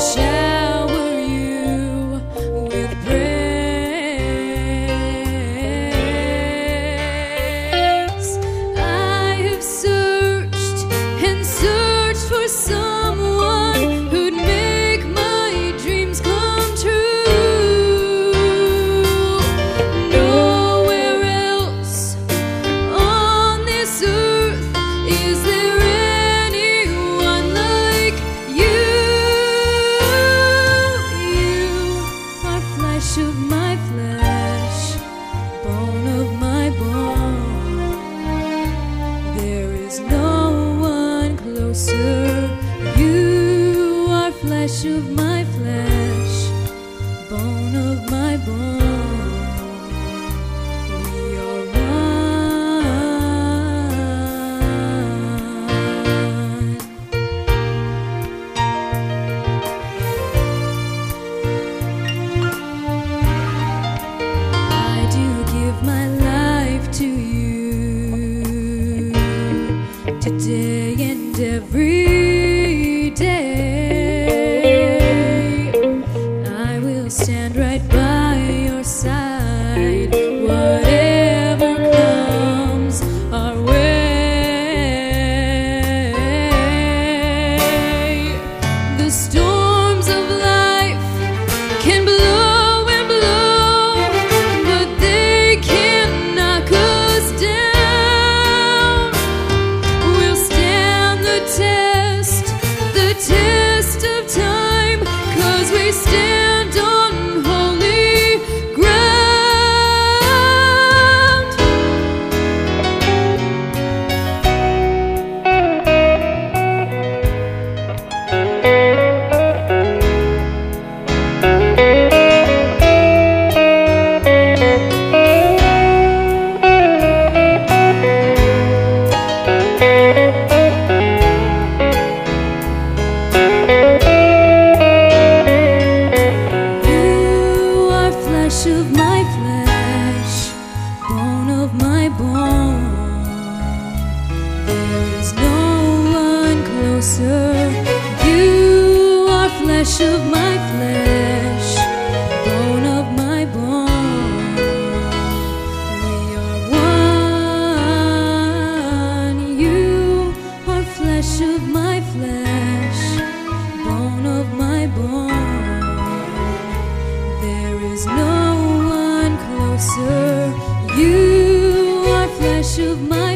shower you with praise. I have searched and searched for someone who'd make my dreams come true. Nowhere else on this earth is there anyone like you. You are flesh of my flesh, bone of my bone. There is no one closer. You are flesh of my flesh, bone of my bone. We are one. I do give my life to you today and every day. I will stand right by your side, whatever comes our way. The storms of life can blow and blow, but they can't knock us down. We'll stand the test of time, 'cause we stand on holy ground. Flesh of my flesh, bone of my bone. There is no one closer. You are flesh of my flesh, bone of my bone. We are one. You are flesh of my flesh, bone of my bone. There is no one closer. You are flesh of my